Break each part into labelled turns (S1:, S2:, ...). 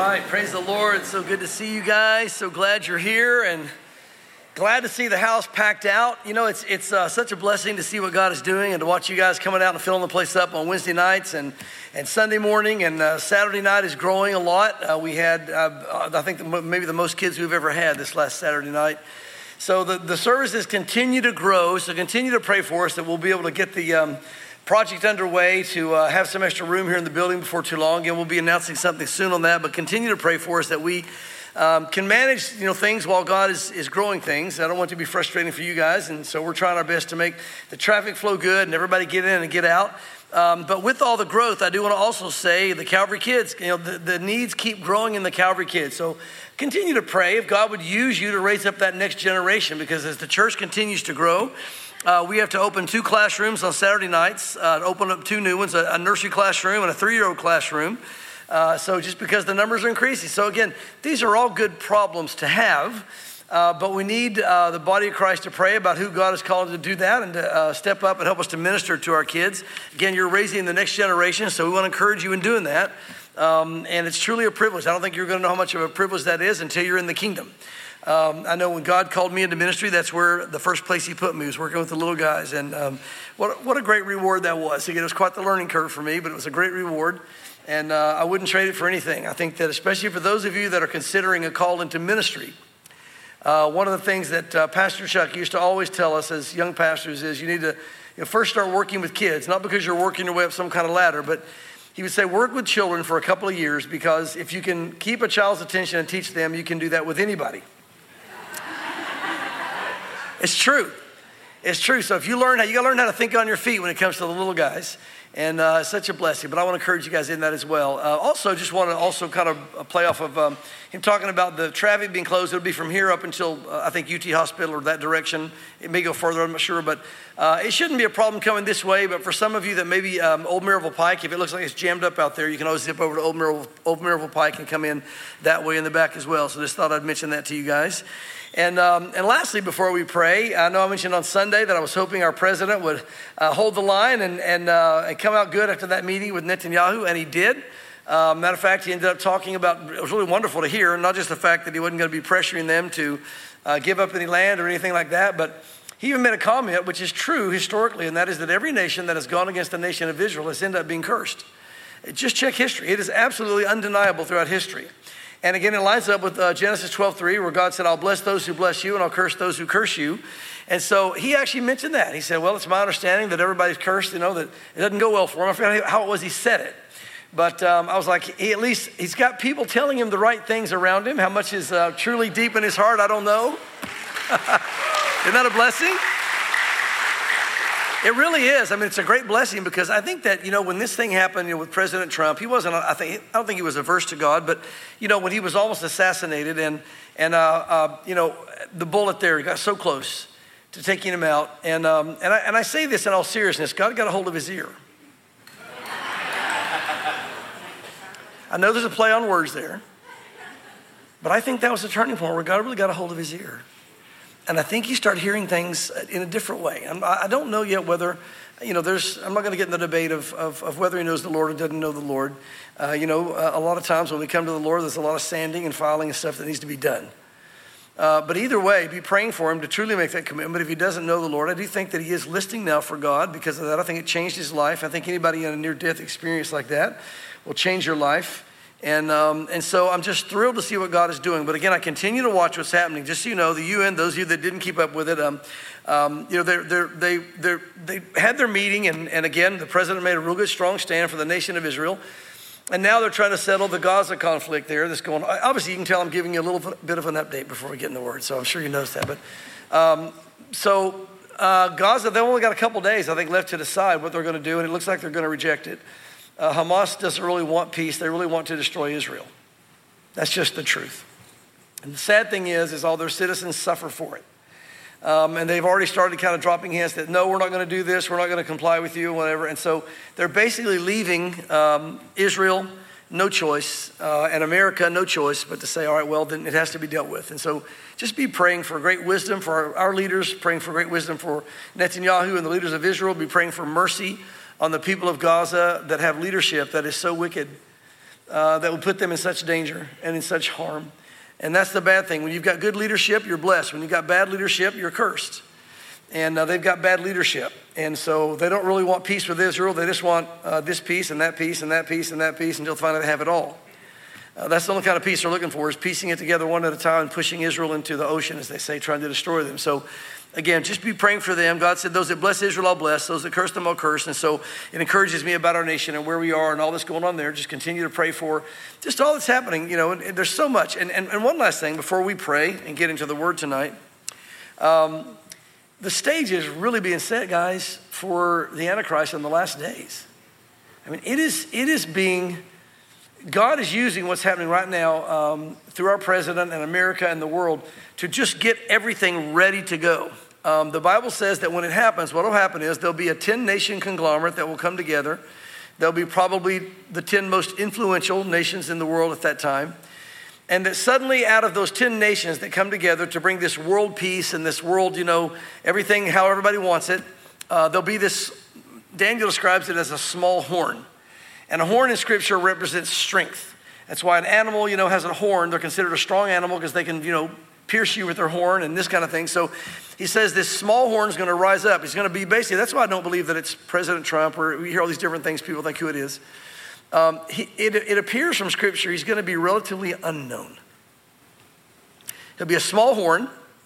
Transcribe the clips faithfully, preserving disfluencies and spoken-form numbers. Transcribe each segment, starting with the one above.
S1: right, praise the Lord. So good to see you guys. So glad you're here and glad to see the house packed out. You know, it's it's uh, such a blessing to see what God is doing and to watch you guys coming out and filling the place up on Wednesday nights and, and Sunday morning. And uh, Saturday night is growing a lot. Uh, we had, uh, I think, the, maybe the most kids we've ever had this last Saturday night. So the, the services continue to grow. So continue to pray for us that we'll be able to get the um, project underway to uh, have some extra room here in the building before too long. Again, we'll be announcing something soon on that, but continue to pray for us that we um, can manage, you know, things while God is, is growing things. I don't want it to be frustrating for you guys, and so we're trying our best to make the traffic flow good and everybody get in and get out. Um, but with all the growth, I do want to also say the Calvary Kids, you know, the, the needs keep growing in the Calvary Kids. So continue to pray if God would use you to raise up that next generation, because as the church continues to grow, Uh, we have to open two classrooms on Saturday nights, uh, open up two new ones, a, a nursery classroom and a three-year-old classroom. Uh, so just because the numbers are increasing. So again, these are all good problems to have, uh, but we need uh, the body of Christ to pray about who God has called to do that and to uh, step up and help us to minister to our kids. Again, you're raising the next generation, so we want to encourage you in doing that. Um, and it's truly a privilege. I don't think you're going to know how much of a privilege that is until you're in the kingdom. Um, I know when God called me into ministry, that's where the first place he put me was working with the little guys. And um, what, what a great reward that was. Again, it was quite the learning curve for me, but it was a great reward. And uh, I wouldn't trade it for anything. I think that especially for those of you that are considering a call into ministry, uh, one of the things that uh, Pastor Chuck used to always tell us as young pastors is you need to you know, first start working with kids, not because you're working your way up some kind of ladder, but he would say work with children for a couple of years, because if you can keep a child's attention and teach them, you can do that with anybody. It's true. It's true. So if you learn how, you got to learn how to think on your feet when it comes to the little guys. And uh, it's such a blessing. But I want to encourage you guys in that as well. Uh, also, just want to also kind of play off of um, him talking about the traffic being closed. It'll be from here up until, uh, I think, U T Hospital or that direction. It may go further, I'm not sure. But uh, it shouldn't be a problem coming this way. But for some of you that maybe um, Old Maryville Pike, if it looks like it's jammed up out there, you can always zip over to Old Maryville, Old Maryville Pike and come in that way in the back as well. So just thought I'd mention that to you guys. And um, and lastly, before we pray, I know I mentioned on Sunday that I was hoping our president would uh, hold the line and and, uh, and come out good after that meeting with Netanyahu, and he did. Uh, matter of fact, he ended up talking about, it was really wonderful to hear, not just the fact that he wasn't going to be pressuring them to uh, give up any land or anything like that, but he even made a comment, which is true historically, and that is that every nation that has gone against the nation of Israel has ended up being cursed. Just check history. It is absolutely undeniable throughout history. And again, it lines up with uh, Genesis twelve three, where God said, I'll bless those who bless you and I'll curse those who curse you. And so he actually mentioned that. He said, well, it's my understanding that everybody's cursed, you know, that it doesn't go well for him. I forgot how it was he said it. But um, I was like, he at least, he's got people telling him the right things around him. How much is uh, truly deep in his heart, I don't know. Isn't that a blessing? It really is. I mean, it's a great blessing, because I think that, you know, when this thing happened, you know, with President Trump, he wasn't, I think, I don't think he was averse to God, but, you know, when he was almost assassinated and, and uh, uh, you know, the bullet there got so close to taking him out. And, um, and, I, and I say this in all seriousness, God got a hold of his ear. I know there's a play on words there, but I think that was a turning point where God really got a hold of his ear. And I think he started hearing things in a different way. I'm, I don't know yet whether, you know, there's, I'm not going to get in the debate of, of, of whether he knows the Lord or doesn't know the Lord. Uh, you know, uh, a lot of times when we come to the Lord, there's a lot of sanding and filing and stuff that needs to be done. Uh, but either way, be praying for him to truly make that commitment. If he doesn't know the Lord, I do think that he is listening now for God because of that. I think it changed his life. I think anybody in a near-death experience like that will change your life. And um, and so I'm just thrilled to see what God is doing. But again, I continue to watch what's happening. Just so you know, the U N, those of you that didn't keep up with it, um, um, you know, they're, they're, they they they had their meeting. And, and again, the president made a real good, strong stand for the nation of Israel. And now they're trying to settle the Gaza conflict there that's going on. Obviously, you can tell I'm giving you a little bit of an update before we get in the word. So I'm sure you noticed that. But um, so uh, Gaza, they've only got a couple days, I think, left to decide what they're going to do. And it looks like they're going to reject it. Uh, Hamas doesn't really want peace. They really want to destroy Israel. That's just the truth. And the sad thing is, is all their citizens suffer for it. Um, and they've already started kind of dropping hints that, no, we're not going to do this. We're not going to comply with you, whatever. And so they're basically leaving um, Israel no choice, uh, and America no choice but to say, all right, well, then it has to be dealt with. And so just be praying for great wisdom for our, our leaders, praying for great wisdom for Netanyahu and the leaders of Israel. Be praying for mercy on the people of Gaza that have leadership that is so wicked uh, that would put them in such danger and in such harm. And that's the bad thing. When you've got good leadership, you're blessed. When you've got bad leadership, you're cursed. And uh, they've got bad leadership. And so they don't really want peace with Israel. They just want uh, this peace and that peace and that peace and that peace until finally they have it all. Uh, that's the only kind of peace they're looking for, is piecing it together one at a time and pushing Israel into the ocean, as they say, trying to destroy them. So again, just be praying for them. God said, those that bless Israel, I'll bless. Those that curse them, I'll curse. And so it encourages me about our nation and where we are and all that's going on there. Just continue to pray for just all that's happening. You know, and, and there's so much. And, and, and one last thing before we pray and get into the word tonight. Um, the stage is really being set, guys, for the Antichrist in the last days. I mean, it is, it is being... God is using what's happening right now um, through our president and America and the world to just get everything ready to go. Um, the Bible says that when it happens, what will happen is there'll be a ten-nation conglomerate that will come together. They'll be probably the ten most influential nations in the world at that time. And that suddenly out of those ten nations that come together to bring this world peace and this world, you know, everything how everybody wants it, uh, there'll be this, Daniel describes it as a small horn. And a horn in Scripture represents strength. That's why an animal, you know, has a horn. They're considered a strong animal because they can, you know, pierce you with their horn and this kind of thing. So he says this small horn is going to rise up. It's going to be basically, that's why I don't believe that it's President Trump, or we hear all these different things, people think who it is. Um, he, it, it appears from Scripture he's going to be relatively unknown. He'll be a small horn.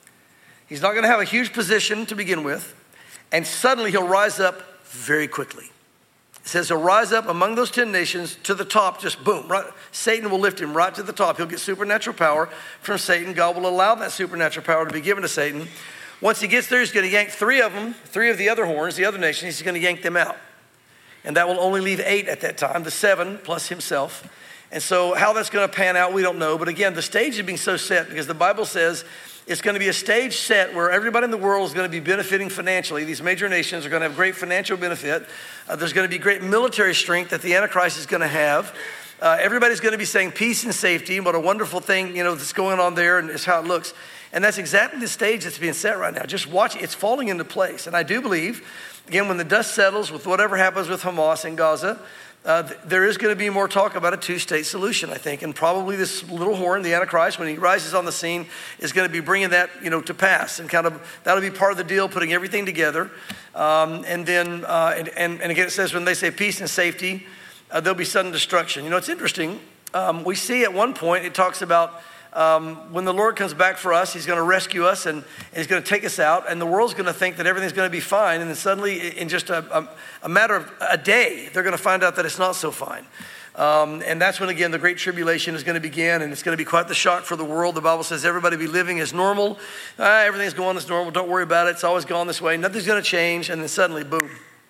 S1: He's not going to have a huge position to begin with. And suddenly he'll rise up very quickly. It says he'll rise up among those ten nations to the top, just boom, right? Satan will lift him right to the top. He'll get supernatural power from Satan. God will allow that supernatural power to be given to Satan. Once he gets there, he's going to yank three of them, three of the other horns, the other nations, he's going to yank them out. And that will only leave eight at that time, the seven plus himself. And so how that's going to pan out, we don't know. But again, the stage is being so set because the Bible says it's going to be a stage set where everybody in the world is going to be benefiting financially. These major nations are going to have great financial benefit. Uh, there's going to be great military strength that the Antichrist is going to have. Uh, everybody's going to be saying peace and safety. What a wonderful thing, you know, that's going on there, and it's how it looks. And that's exactly the stage that's being set right now. Just watch it. It's falling into place. And I do believe, again, when the dust settles with whatever happens with Hamas and Gaza, Uh, th- there is going to be more talk about a two-state solution, I think, and probably this little horn, the Antichrist, when he rises on the scene, is going to be bringing that, you know, to pass, and kind of that'll be part of the deal, putting everything together, um, and then uh, and, and and again it says when they say peace and safety, uh, there'll be sudden destruction. You know, it's interesting. Um, we see at one point it talks about. Um, when the Lord comes back for us, he's going to rescue us and, and he's going to take us out, and the world's going to think that everything's going to be fine, and then suddenly in just a, a, a matter of a day, they're going to find out that it's not so fine. Um, and that's when, again, the Great Tribulation is going to begin, and it's going to be quite the shock for the world. The Bible says everybody be living as normal. Ah, everything's going as normal. Don't worry about it. It's always gone this way. Nothing's going to change, and then suddenly, boom.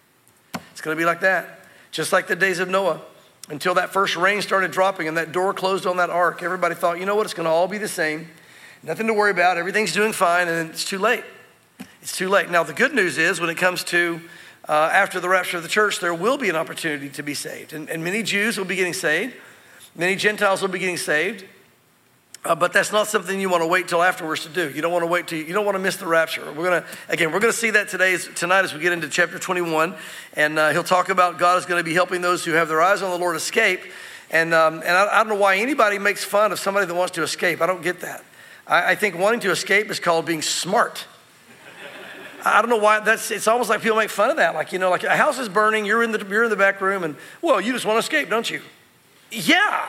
S1: It's going to be like that, just like the days of Noah. Until that first rain started dropping and that door closed on that ark, everybody thought, you know what, it's going to all be the same. Nothing to worry about. Everything's doing fine, and it's too late. It's too late. Now, the good news is when it comes to uh, after the rapture of the church, there will be an opportunity to be saved. And, and many Jews will be getting saved. Many Gentiles will be getting saved. Uh, but that's not something you want to wait till afterwards to do. You don't want to wait till you don't want to miss the rapture. We're gonna again, we're gonna see that today as, tonight as we get into chapter twenty-one, and uh, he'll talk about God is going to be helping those who have their eyes on the Lord escape. And um, and I, I don't know why anybody makes fun of somebody that wants to escape. I don't get that. I, I think wanting to escape is called being smart. I don't know why that's. It's almost like people make fun of that. Like you know, like a house is burning, you're in the you're in the back room, and well, you just want to escape, don't you? Yeah.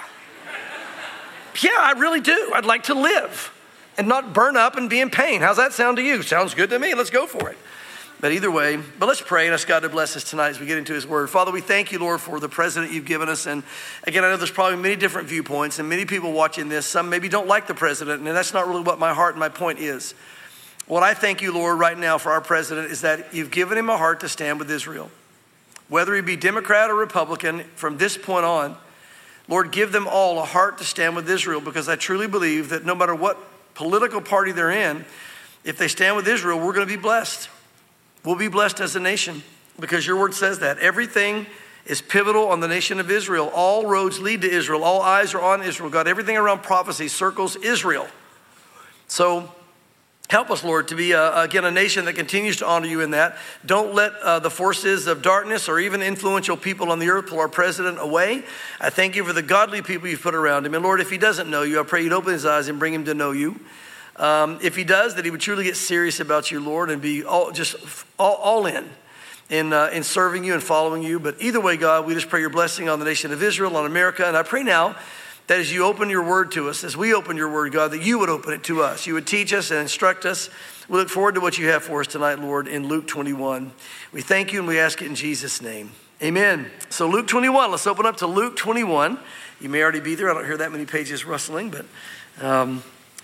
S1: Yeah, I really do. I'd like to live and not burn up and be in pain. How's that sound to you? Sounds good to me. Let's go for it. But either way, but let's pray and ask God to bless us tonight as we get into his word. Father, we thank you, Lord, for the president you've given us. And again, I know there's probably many different viewpoints and many people watching this. Some maybe don't like the president, and that's not really what my heart and my point is. What I thank you, Lord, right now for our president is that you've given him a heart to stand with Israel. Whether he be Democrat or Republican, from this point on, Lord, give them all a heart to stand with Israel, because I truly believe that no matter what political party they're in, if they stand with Israel, we're going to be blessed. We'll be blessed as a nation, because your word says that. Everything is pivotal on the nation of Israel. All roads lead to Israel. All eyes are on Israel. God, everything around prophecy circles Israel. So Help us, Lord, to be, uh, again, a nation that continues to honor you in that. Don't let uh, the forces of darkness or even influential people on the earth pull our president away. I thank you for the godly people you've put around him. And Lord, if he doesn't know you, I pray you'd open his eyes and bring him to know you. Um, if he does, that he would truly get serious about you, Lord, and be all, just all, all in. In, uh, in serving you and following you. But either way, God, we just pray your blessing on the nation of Israel, on America. And I pray now that as you open your word to us, as we open your word, God, that you would open it to us. You would teach us and instruct us. We look forward to what you have for us tonight, Lord, in Luke twenty-one. We thank you and we ask it in Jesus' name. Amen. So Luke twenty-one, let's open up to Luke twenty-one. You may already be there. I don't hear that many pages rustling, but um,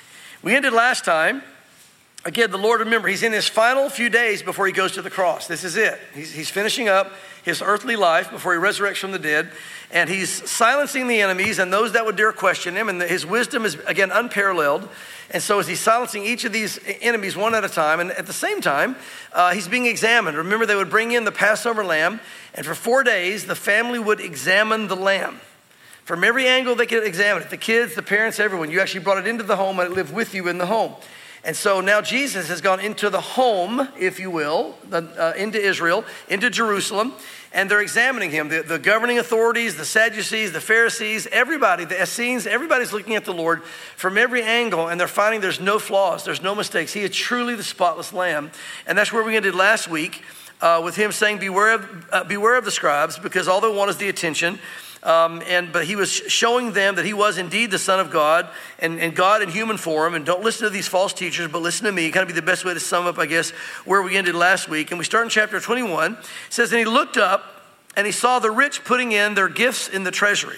S1: we ended last time. Again, the Lord, remember, he's in his final few days before he goes to the cross. This is it. He's, he's finishing up his earthly life before he resurrects from the dead. And he's silencing the enemies and those that would dare question him. And his wisdom is, again, unparalleled. And so as he's silencing each of these enemies one at a time, and at the same time, uh, he's being examined. Remember, they would bring in the Passover lamb. And for four days, the family would examine the lamb. From every angle they could examine it. The kids, the parents, everyone. You actually brought it into the home and it lived with you in the home. And so now Jesus has gone into the home, if you will, uh, into Israel, into Jerusalem, and they're examining him. The, the governing authorities, the Sadducees, the Pharisees, everybody, the Essenes, everybody's looking at the Lord from every angle, and they're finding there's no flaws, there's no mistakes. He is truly the spotless lamb. And that's where we ended last week uh, with him saying, beware of, uh, beware of the scribes, because all they want is the attention. Um, and but he was showing them that he was indeed the Son of God and, and God in human form. And don't listen to these false teachers, but listen to me. Kind of be the best way to sum up, I guess, where we ended last week. And we start in chapter twenty-one. It says, and he looked up and he saw the rich putting in their gifts in the treasury.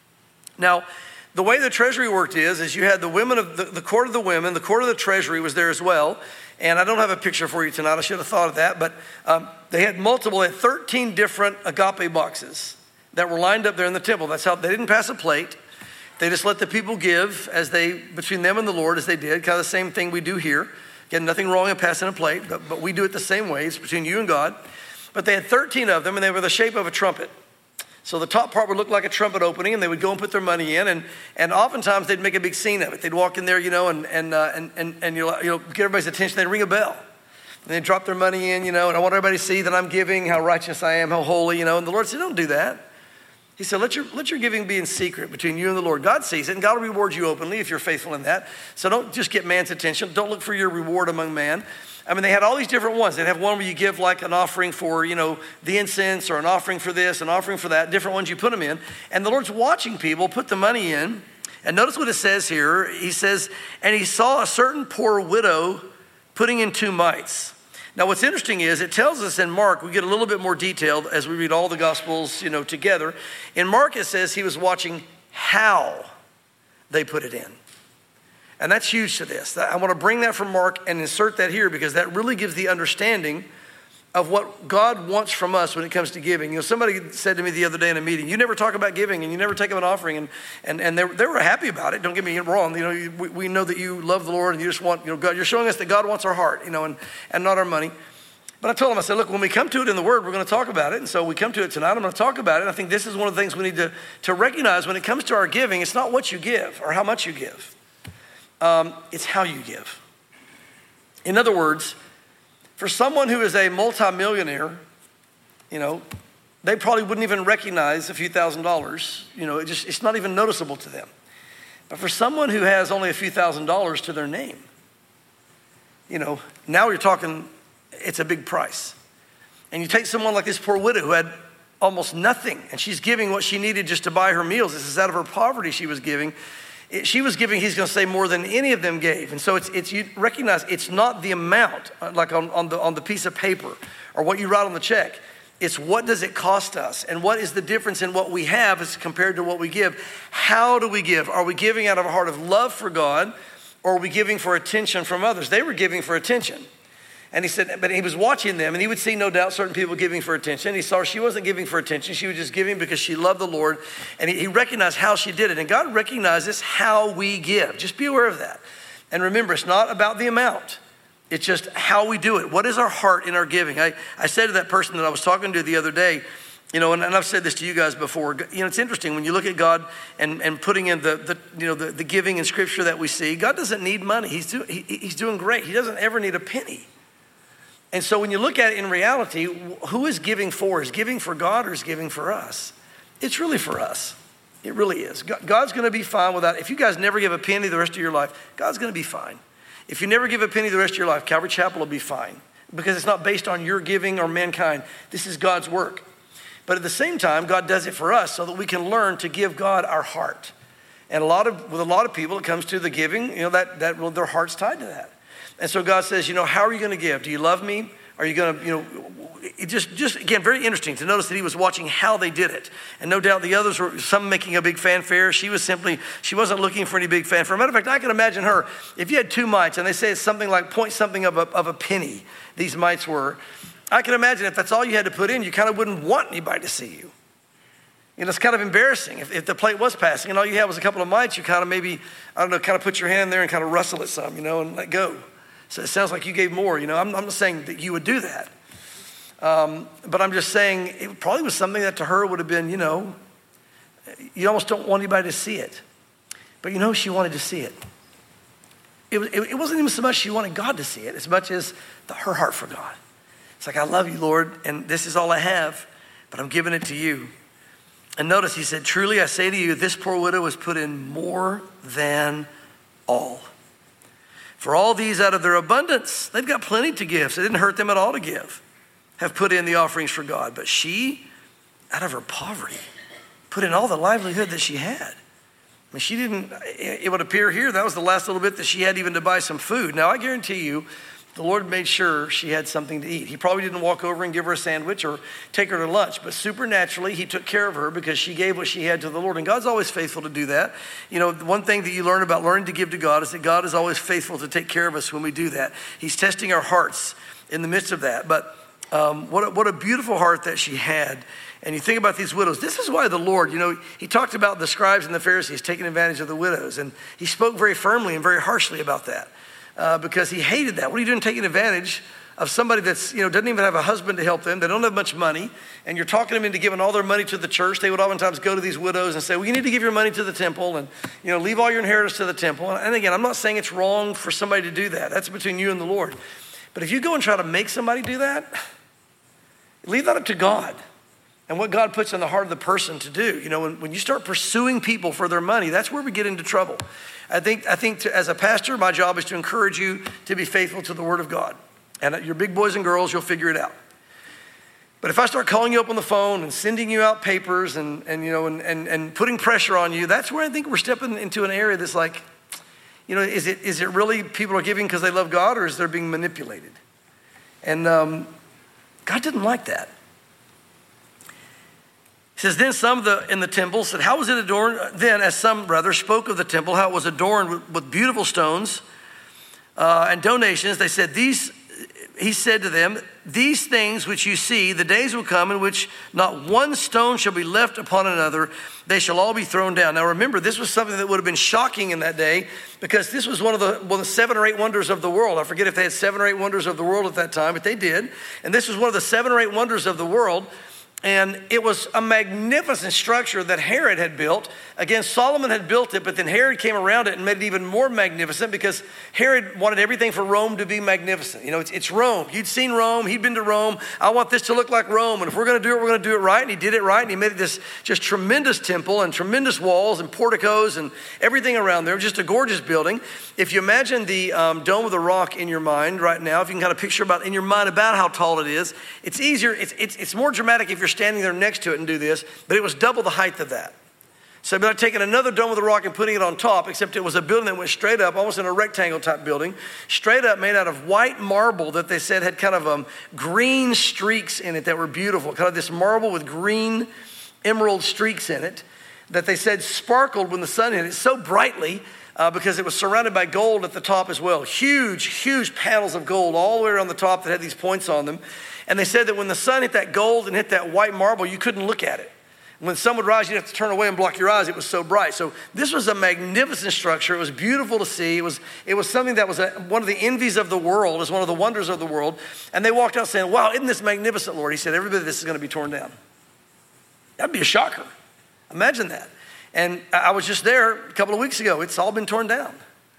S1: Now, the way the treasury worked is, is you had the women of the, the court of the women, the court of the treasury was there as well. And I don't have a picture for you tonight. I should have thought of that. But um, they had multiple, they had thirteen different agape boxes that were lined up there in the temple. That's how they didn't pass a plate. They just let the people give as they, between them and the Lord as they did. Kind of the same thing we do here. Again, nothing wrong in passing a plate, but, but we do it the same way. It's between you and God. But they had thirteen of them, and they were the shape of a trumpet. So the top part would look like a trumpet opening, and they would go and put their money in, and and oftentimes they'd make a big scene of it. They'd walk in there, you know, and and uh, and and, and you know, get everybody's attention. They'd ring a bell. And they drop their money in, you know, and I want everybody to see that I'm giving, how righteous I am, how holy, you know. And the Lord said, don't do that. He said, let your, let your giving be in secret between you and the Lord. God sees it, and God will reward you openly if you're faithful in that. So don't just get man's attention. Don't look for your reward among man. I mean, they had all these different ones. They'd have one where you give like an offering for, you know, the incense, or an offering for this, an offering for that, different ones you put them in. And the Lord's watching people put the money in. And notice what it says here. He says, and he saw a certain poor widow putting in two mites. Now, what's interesting is it tells us in Mark, we get a little bit more detailed as we read all the Gospels, you know, together. In Mark, it says he was watching how they put it in. And that's huge to this. I want to bring that from Mark and insert that here, because that really gives the understanding of what God wants from us when it comes to giving. You know, somebody said to me the other day in a meeting, you never talk about giving and you never take up an offering. And and, and they, they were happy about it. Don't get me wrong. You know, we, we know that you love the Lord and you just want, you know, God, you're showing us that God wants our heart, you know, and, and not our money. But I told them, I said, look, when we come to it in the Word, we're going to talk about it. And so we come to it tonight. I'm going to talk about it. And I think this is one of the things we need to, to recognize when it comes to our giving. It's not what you give or how much you give. Um, it's how you give. In other words, for someone who is a multimillionaire, you know, they probably wouldn't even recognize a few thousand dollars. You know, it just, it's not even noticeable to them. But for someone who has only a few thousand dollars to their name, you know, now you're talking, it's a big price. And you take someone like this poor widow who had almost nothing, and she's giving what she needed just to buy her meals. This is out of her poverty she was giving. It, she was giving, he's going to say, more than any of them gave. And so it's, it's you recognize it's not the amount, like on, on, the, on the piece of paper or what you write on the check. It's what does it cost us, and what is the difference in what we have as compared to what we give. How do we give? Are we giving out of a heart of love for God, or are we giving for attention from others? They were giving for attention. And he said, but he was watching them, and he would see, no doubt, certain people giving for attention. He saw she wasn't giving for attention. She was just giving because she loved the Lord, and he, he recognized how she did it. And God recognizes how we give. Just be aware of that. And remember, it's not about the amount. It's just how we do it. What is our heart in our giving? I, I said to that person that I was talking to the other day, You know, and, and I've said this to you guys before. You know, it's interesting when you look at God and, and putting in the, the you know the, the giving in Scripture that we see. God doesn't need money. He's do, he, he's doing great. He doesn't ever need a penny. And so when you look at it in reality, who is giving for? Is giving for God or is giving for us? It's really for us. It really is. God's going to be fine without. If you guys never give a penny the rest of your life, God's going to be fine. If you never give a penny the rest of your life, Calvary Chapel will be fine because it's not based on your giving or mankind. This is God's work. But at the same time, God does it for us so that we can learn to give God our heart. And a lot of with a lot of people, it comes to the giving, you know, that, that well, their heart's tied to that. And so God says, you know, how are you going to give? Do you love me? Are you going to, you know, it just, just again, very interesting to notice that he was watching how they did it. And no doubt the others were, some making a big fanfare. She was simply, she wasn't looking for any big fanfare. Matter of fact, I can imagine her, if you had two mites and they say it's something like point something of a, of a penny, these mites were, I can imagine if that's all you had to put in, you kind of wouldn't want anybody to see you. You know, it's kind of embarrassing. If, if the plate was passing and all you had was a couple of mites, you kind of maybe, I don't know, kind of put your hand there and kind of rustle at some, you know, and let go. So it sounds like you gave more, you know. I'm, I'm not saying that you would do that. Um, but I'm just saying it probably was something that to her would have been, you know, you almost don't want anybody to see it. But you know, she wanted to see it. It, it, it wasn't even so much she wanted God to see it as much as the, her heart for God. It's like, I love you, Lord, and this is all I have, but I'm giving it to you. And notice he said, truly I say to you, this poor widow has put in more than all. For all these out of their abundance, they've got plenty to give, so it didn't hurt them at all to give, have put in the offerings for God. But she, out of her poverty, put in all the livelihood that she had. I mean, she didn't, it would appear here, that was the last little bit that she had even to buy some food. Now, I guarantee you, the Lord made sure she had something to eat. He probably didn't walk over and give her a sandwich or take her to lunch, but supernaturally, he took care of her because she gave what she had to the Lord. And God's always faithful to do that. You know, one thing that you learn about learning to give to God is that God is always faithful to take care of us when we do that. He's testing our hearts in the midst of that. But um, what, a, what a beautiful heart that she had. And you think about these widows. This is why the Lord, you know, he talked about the scribes and the Pharisees taking advantage of the widows. And he spoke very firmly and very harshly about that. Uh, because he hated that. What are you doing taking advantage of somebody that's, you know, doesn't even have a husband to help them. They don't have much money. And you're talking them into giving all their money to the church. They would oftentimes go to these widows and say, well, you need to give your money to the temple and, you know, leave all your inheritance to the temple. And again, I'm not saying it's wrong for somebody to do that. That's between you and the Lord. But if you go and try to make somebody do that, leave that up to God and what God puts in the heart of the person to do. You know, when, when you start pursuing people for their money, that's where we get into trouble. I think, I think to, as a pastor, my job is to encourage you to be faithful to the Word of God. And your big boys and girls, you'll figure it out. But if I start calling you up on the phone and sending you out papers and, and you know, and, and, and putting pressure on you, that's where I think we're stepping into an area that's like, you know, is it is it really people are giving because they love God, or is they're being manipulated? And um, God didn't like that. He says, then some of the in the temple said, how was it adorned? Then, as some rather spoke of the temple, how it was adorned with, with beautiful stones uh, and donations, they said, these, he said to them, these things which you see, the days will come in which not one stone shall be left upon another. They shall all be thrown down. Now remember, this was something that would have been shocking in that day because this was one of the, one of the seven or eight wonders of the world. I forget if they had seven or eight wonders of the world at that time, but they did. And this was one of the seven or eight wonders of the world. And it was a magnificent structure that Herod had built. Again, Solomon had built it, but then Herod came around it and made it even more magnificent because Herod wanted everything for Rome to be magnificent. You know, it's, it's Rome. You'd seen Rome. He'd been to Rome. I want this to look like Rome. And if we're going to do it, we're going to do it right. And he did it right. And he made it this just tremendous temple and tremendous walls and porticos and everything around there. Just a gorgeous building. If you imagine the um, Dome of the Rock in your mind right now, if you can kind of picture about in your mind about how tall it is, it's easier. It's, it's, it's more dramatic if you're standing there next to it and do this, but it was double the height of that. So they're taking another Dome of the Rock and putting it on top, except it was a building that went straight up, almost in a rectangle type building, straight up made out of white marble that they said had kind of um, green streaks in it that were beautiful, kind of this marble with green emerald streaks in it that they said sparkled when the sun hit it so brightly uh, because it was surrounded by gold at the top as well. Huge, huge panels of gold all the way around the top that had these points on them. And they said that when the sun hit that gold and hit that white marble, you couldn't look at it. When the sun would rise, you'd have to turn away and block your eyes. It was so bright. So this was a magnificent structure. It was beautiful to see. It was, it was something that was a, one of the envies of the world. It was one of the wonders of the world. And they walked out saying, wow, isn't this magnificent, Lord? He said, every bit of this is going to be torn down. That'd be a shocker. Imagine that. And I was just there a couple of weeks ago. It's all been torn down.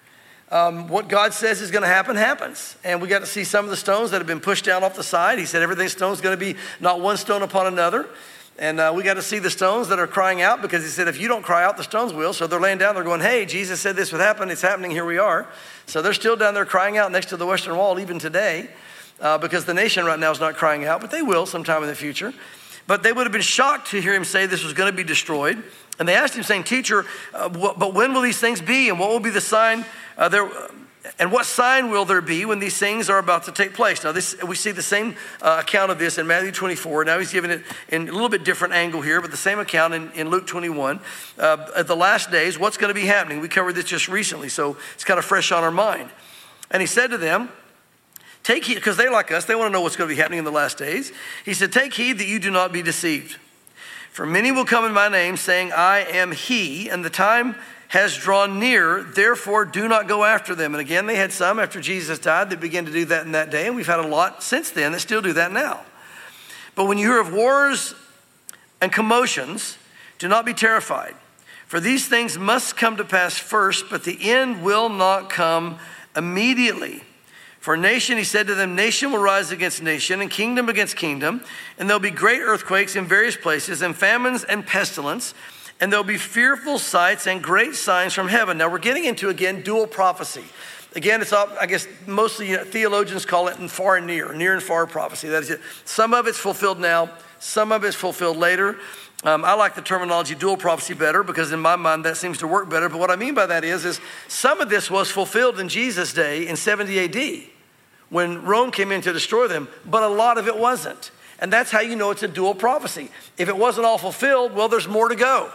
S1: Um, what God says is going to happen, happens. And we got to see some of the stones that have been pushed down off the side. He said everything stone's going to be not one stone upon another. And uh, we got to see the stones that are crying out, because he said, if you don't cry out, the stones will. So they're laying down, they're going, hey, Jesus said this would happen. It's happening, here we are. So they're still down there crying out next to the Western Wall even today, uh, because the nation right now is not crying out, but they will sometime in the future. But they would have been shocked to hear him say this was going to be destroyed. And they asked him saying, teacher, uh, wh- but when will these things be? And what will be the sign uh, there? And what sign will there be when these things are about to take place? Now, this we see the same uh, account of this in Matthew twenty-four. Now he's giving it in a little bit different angle here, but the same account in, in Luke twenty-one. Uh, at the last days, what's going to be happening? We covered this just recently, so it's kind of fresh on our mind. And he said to them, take heed, because they like us, they want to know what's going to be happening in the last days. He said, take heed that you do not be deceived. For many will come in my name, saying, I am he, and the time has drawn near, therefore do not go after them. And again, they had some after Jesus died that began to do that in that day, and we've had a lot since then that still do that now. But when you hear of wars and commotions, do not be terrified, for these things must come to pass first, but the end will not come immediately. For nation, he said to them, nation will rise against nation and kingdom against kingdom, and there'll be great earthquakes in various places and famines and pestilence, and there'll be fearful sights and great signs from heaven. Now we're getting into, again, dual prophecy. Again, it's all, I guess mostly you know, theologians call it in far and near, near and far prophecy. That is it. Some of it's fulfilled now, some of it's fulfilled later. Um, I like the terminology dual prophecy better, because in my mind that seems to work better. But what I mean by that is, is some of this was fulfilled in Jesus' day in seventy A D when Rome came in to destroy them, but a lot of it wasn't. And that's how you know it's a dual prophecy. If it wasn't all fulfilled, well, there's more to go.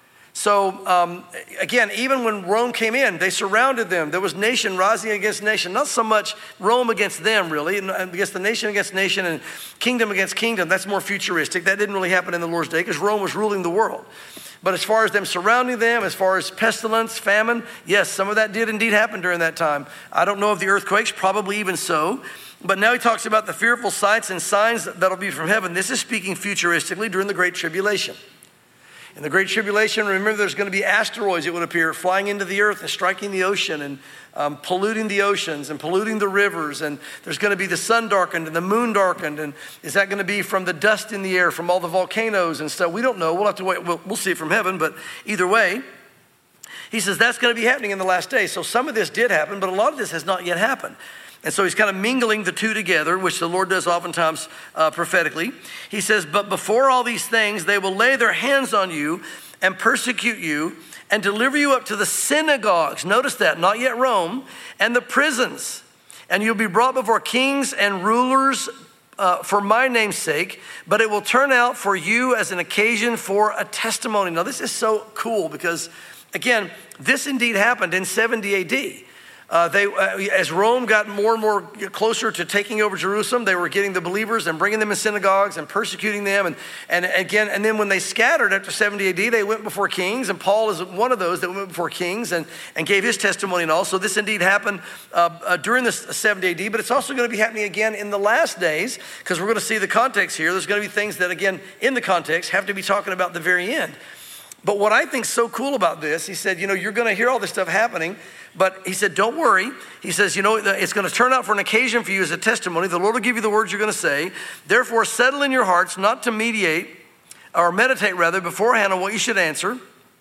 S1: So um, again, even when Rome came in, they surrounded them. There was nation rising against nation. Not so much Rome against them, really, and against the nation against nation and kingdom against kingdom. That's more futuristic. That didn't really happen in the Lord's day, because Rome was ruling the world. But as far as them surrounding them, as far as pestilence, famine, yes, some of that did indeed happen during that time. I don't know of the earthquakes, probably even so. But now he talks about the fearful sights and signs that'll be from heaven. This is speaking futuristically during the Great Tribulation. In the Great Tribulation, remember, there's going to be asteroids, it would appear, flying into the earth and striking the ocean and um, polluting the oceans and polluting the rivers. And there's going to be the sun darkened and the moon darkened. And is that going to be from the dust in the air, from all the volcanoes and stuff? We don't know. We'll have to wait. We'll, we'll see it from heaven. But either way, he says that's going to be happening in the last days. So some of this did happen, but a lot of this has not yet happened. And so he's kind of mingling the two together, which the Lord does oftentimes uh, prophetically. He says, but before all these things, they will lay their hands on you and persecute you and deliver you up to the synagogues. Notice that, not yet Rome, and the prisons. And you'll be brought before kings and rulers uh, for my name's sake, but it will turn out for you as an occasion for a testimony. Now, this is so cool because, again, this indeed happened in seventy A D. Uh, they, uh, as Rome got more and more closer to taking over Jerusalem, they were getting the believers and bringing them in synagogues and persecuting them. And, and again, and then when they scattered after seventy A D, they went before kings. And Paul is one of those that went before kings and, and gave his testimony and all. So this indeed happened uh, uh, during this seventy A D, but it's also going to be happening again in the last days, because we're going to see the context here. There's going to be things that, again, in the context, have to be talking about the very end. But what I think is so cool about this, he said, you know, you're going to hear all this stuff happening, but he said, don't worry. He says, you know, it's going to turn out for an occasion for you as a testimony. The Lord will give you the words you're going to say. Therefore, settle in your hearts not to mediate, or meditate rather, beforehand on what you should answer.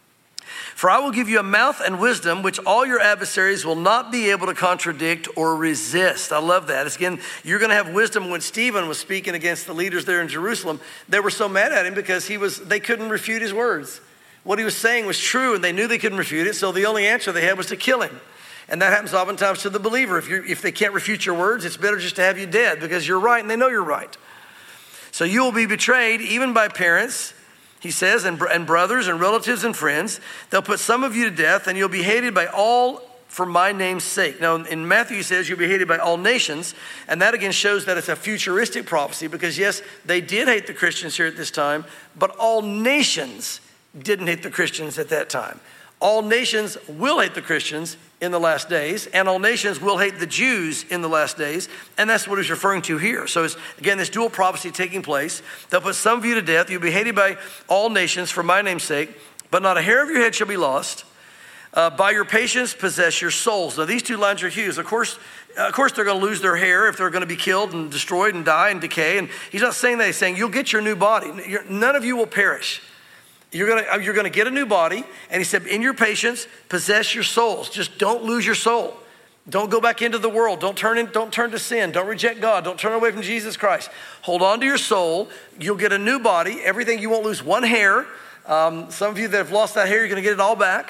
S1: For I will give you a mouth and wisdom which all your adversaries will not be able to contradict or resist. I love that. It's, again, you're going to have wisdom. When Stephen was speaking against the leaders there in Jerusalem, they were so mad at him because he was they couldn't refute his words. What he was saying was true, and they knew they couldn't refute it, so the only answer they had was to kill him. And that happens oftentimes to the believer. If, you're, if they can't refute your words, it's better just to have you dead, because you're right and they know you're right. So you will be betrayed even by parents, he says, and, and brothers and relatives and friends. They'll put some of you to death, and you'll be hated by all for my name's sake. Now, in Matthew, he says you'll be hated by all nations, and that again shows that it's a futuristic prophecy, because yes, they did hate the Christians here at this time, but all nations didn't hate the Christians at that time. all nations will hate the Christians in the last days, and all nations will hate the Jews in the last days. And that's what he's referring to here. So it's, again, this dual prophecy taking place. They'll put some of you to death. You'll be hated by all nations for my name's sake, but not a hair of your head shall be lost. Uh, by your patience, possess your souls. Now, these two lines are huge. Of course, of course, they're going to lose their hair if they're going to be killed and destroyed and die and decay. And he's not saying that. He's saying you'll get your new body. You're, none of you will perish. You're going to, you're going to get a new body. And he said, in your patience, possess your souls. Just don't lose your soul. Don't go back into the world. Don't turn in, don't turn to sin. Don't reject God. Don't turn away from Jesus Christ. Hold on to your soul. You'll get a new body. Everything, you won't lose one hair. Um, some of you that have lost that hair, you're going to get it all back.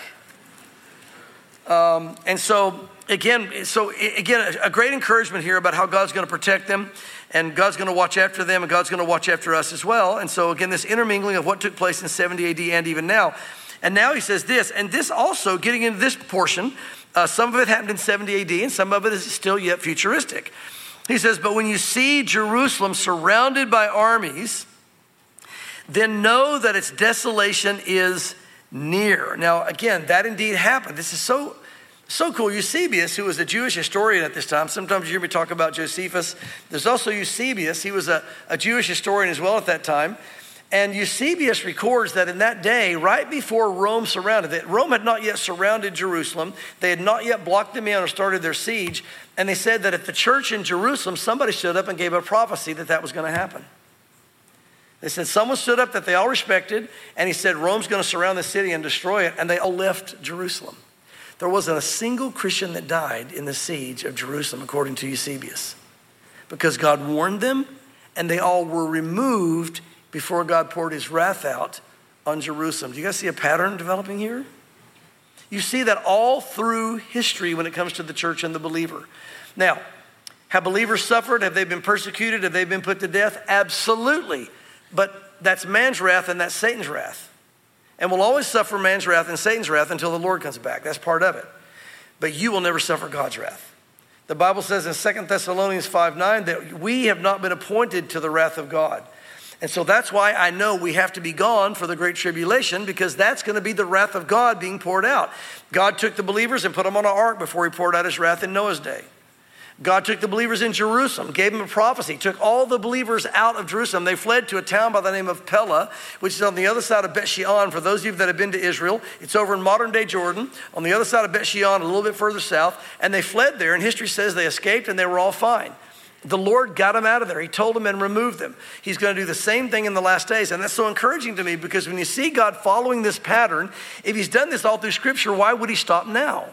S1: Um, and so, again, so again, a great encouragement here about how God's going to protect them, and God's going to watch after them, and God's going to watch after us as well. And so, again, this intermingling of what took place in seventy A D and even now. And now he says this, and this also, getting into this portion, uh, some of it happened in seventy A D, and some of it is still yet futuristic. He says, but when you see Jerusalem surrounded by armies, then know that its desolation is near. Now, again, that indeed happened. This is so, so cool. Eusebius, who was a Jewish historian at this time, sometimes you hear me talk about Josephus. There's also Eusebius. He was a, a Jewish historian as well at that time. And Eusebius records that in that day, right before Rome surrounded it, Rome had not yet surrounded Jerusalem. They had not yet blocked them in or started their siege. And they said that at the church in Jerusalem, somebody stood up and gave a prophecy that that was going to happen. They said someone stood up that they all respected, and he said Rome's going to surround the city and destroy it, and they all left Jerusalem. There wasn't a single Christian that died in the siege of Jerusalem, according to Eusebius, because God warned them, and they all were removed before God poured his wrath out on Jerusalem. Do you guys see a pattern developing here? You see that all through history when it comes to the church and the believer. Now, have believers suffered? Have they been persecuted? Have they been put to death? Absolutely. But that's man's wrath and that's Satan's wrath. And we'll always suffer man's wrath and Satan's wrath until the Lord comes back. That's part of it. But you will never suffer God's wrath. The Bible says in Second Thessalonians five nine that we have not been appointed to the wrath of God. And so that's why I know we have to be gone for the great tribulation, because that's going to be the wrath of God being poured out. God took the believers and put them on an ark before he poured out his wrath in Noah's day. God took the believers in Jerusalem, gave them a prophecy, took all the believers out of Jerusalem. They fled to a town by the name of Pella, which is on the other side of Bet Shean. For those of you that have been to Israel, it's over in modern day Jordan, on the other side of Bet Shean, a little bit further south. And they fled there, and history says they escaped and they were all fine. The Lord got them out of there. He told them and removed them. He's going to do the same thing in the last days. And that's so encouraging to me, because when you see God following this pattern, if he's done this all through Scripture, why would he stop now?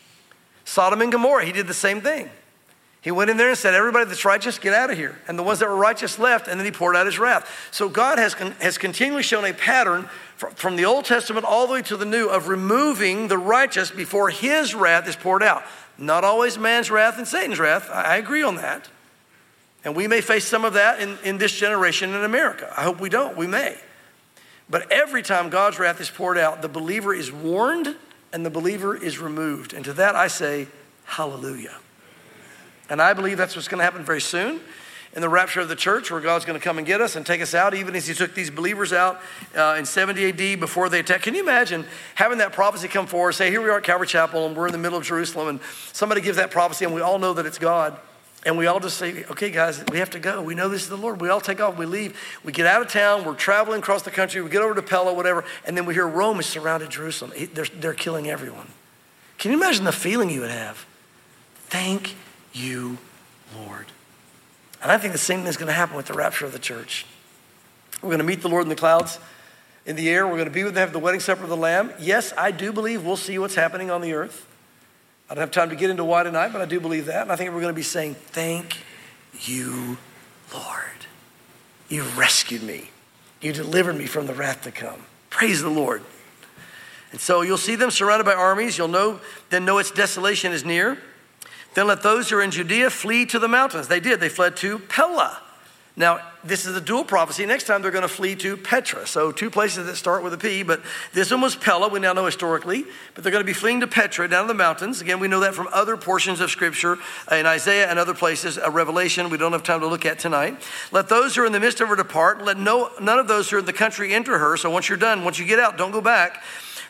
S1: Sodom and Gomorrah, he did the same thing. He went in there and said, everybody that's righteous, get out of here. And the ones that were righteous left, and then he poured out his wrath. So God has, has continually shown a pattern from, from the Old Testament all the way to the New of removing the righteous before his wrath is poured out. Not always man's wrath and Satan's wrath. I, I agree on that. And we may face some of that in, in this generation in America. I hope we don't. We may. But every time God's wrath is poured out, the believer is warned and the believer is removed. And to that I say, hallelujah. And I believe that's what's going to happen very soon in the rapture of the church, where God's going to come and get us and take us out, even as he took these believers out uh, in seventy A D before they attacked. Can you imagine having that prophecy come forward, say, here we are at Calvary Chapel, and we're in the middle of Jerusalem, and somebody gives that prophecy, and we all know that it's God. And we all just say, okay, guys, we have to go. We know this is the Lord. We all take off. We leave. We get out of town. We're traveling across the country. We get over to Pella, whatever. And then we hear Rome has surrounded Jerusalem. They're, they're killing everyone. Can you imagine the feeling you would have? Thank you, Lord. And I think the same thing is going to happen with the rapture of the church. We're going to meet the Lord in the clouds, in the air. We're going to be with them, have the wedding supper of the Lamb. Yes, I do believe we'll see what's happening on the earth. I don't have time to get into why tonight, but I do believe that. And I think we're going to be saying, thank you, Lord. You rescued me. You delivered me from the wrath to come. Praise the Lord. And so you'll see them surrounded by armies. You'll know, then know its desolation is near. Then let those who are in Judea flee to the mountains. They did. They fled to Pella. Now, this is a dual prophecy. Next time they're going to flee to Petra. So two places that start with a P, but this one was Pella, we now know historically. But they're going to be fleeing to Petra, down in the mountains. Again, we know that from other portions of Scripture, in Isaiah and other places, a Revelation we don't have time to look at tonight. Let those who are in the midst of her depart. Let no none of those who are in the country enter her. So once you're done, once you get out, don't go back.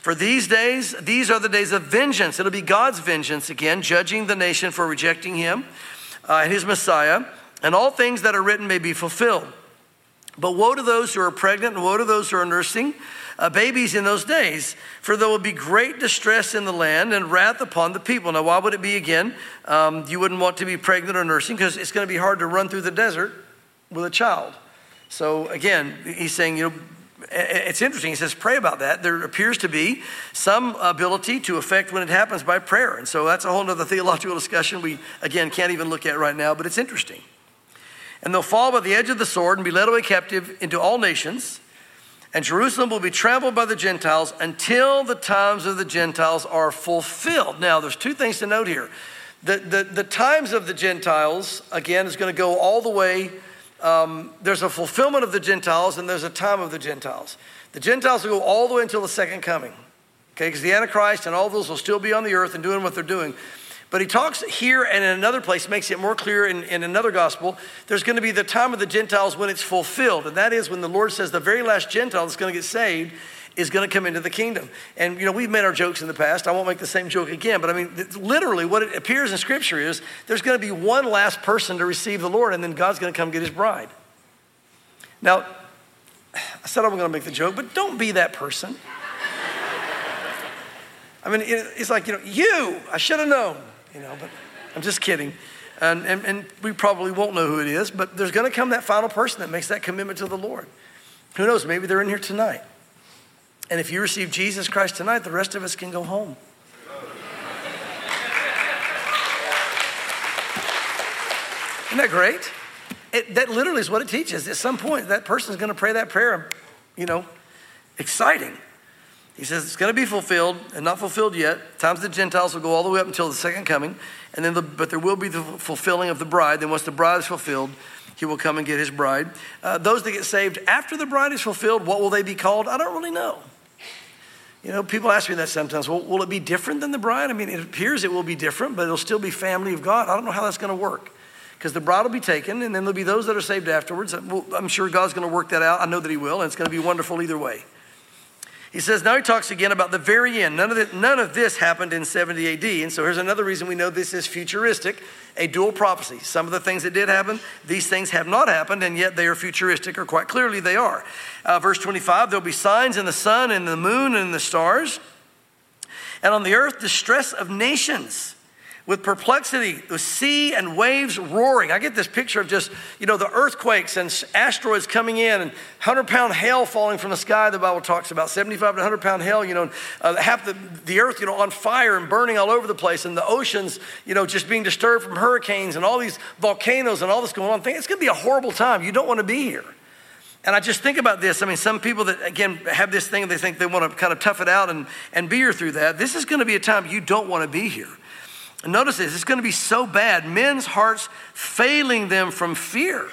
S1: For these days, these are the days of vengeance. It'll be God's vengeance again, judging the nation for rejecting him uh, and his Messiah, and all things that are written may be fulfilled. But woe to those who are pregnant, and woe to those who are nursing uh, babies in those days, for there will be great distress in the land and wrath upon the people. Now, why would it be again? Um, you wouldn't want to be pregnant or nursing because it's going to be hard to run through the desert with a child. So again, he's saying, you know, it's interesting. He says, pray about that. There appears to be some ability to affect when it happens by prayer. And so that's a whole other theological discussion we, again, can't even look at right now, but it's interesting. And they'll fall by the edge of the sword and be led away captive into all nations. And Jerusalem will be trampled by the Gentiles until the times of the Gentiles are fulfilled. Now, there's two things to note here. The, the, the times of the Gentiles, again, is going to go all the way. Um, there's a fulfillment of the Gentiles and there's a time of the Gentiles. The Gentiles will go all the way until the second coming, okay? Because the Antichrist and all those will still be on the earth and doing what they're doing. But he talks here and in another place, makes it more clear in, in another gospel. There's going to be the time of the Gentiles when it's fulfilled. And that is when the Lord says the very last Gentile that's going to get saved is going to come into the kingdom. And, you know, we've made our jokes in the past. I won't make the same joke again. But, I mean, literally what it appears in Scripture is there's going to be one last person to receive the Lord, and then God's going to come get his bride. Now, I said I'm going to make the joke, but don't be that person. I mean, it's like, you know, you, I should have known, you know, but I'm just kidding. And, and, and we probably won't know who it is, but there's going to come that final person that makes that commitment to the Lord. Who knows, maybe they're in here tonight. And if you receive Jesus Christ tonight, the rest of us can go home. Isn't that great? It, that literally is what it teaches. At some point, that person is going to pray that prayer, you know, exciting. He says it's going to be fulfilled and not fulfilled yet. Times the Gentiles will go all the way up until the second coming. And then, the, but there will be the fulfilling of the bride. Then once the bride is fulfilled, he will come and get his bride. Uh, those that get saved after the bride is fulfilled, what will they be called? I don't really know. You know, people ask me that sometimes. Well, will it be different than the bride? I mean, it appears it will be different, but it'll still be family of God. I don't know how that's going to work. Because the bride will be taken, and then there'll be those that are saved afterwards. I'm sure God's going to work that out. I know that he will, and it's going to be wonderful either way. He says, now he talks again about the very end. None of, the, none of this happened in seventy A D. And so here's another reason we know this is futuristic, a dual prophecy. Some of the things that did happen, these things have not happened, and yet they are futuristic, or quite clearly they are. Uh, verse twenty-five, there'll be signs in the sun and the moon and the stars. And on the earth, distress of nations, with perplexity, the sea and waves roaring. I get this picture of just, you know, the earthquakes and asteroids coming in and hundred-pound hail falling from the sky, the Bible talks about, seventy-five to hundred-pound hail, you know, uh, half the, the earth, you know, on fire and burning all over the place, and the oceans, you know, just being disturbed from hurricanes and all these volcanoes and all this going on. I think it's going to be a horrible time. You don't want to be here. And I just think about this. I mean, some people that, again, have this thing, they think they want to kind of tough it out and, and be here through that. This is going to be a time you don't want to be here. Notice this, it's going to be so bad, men's hearts failing them from fear.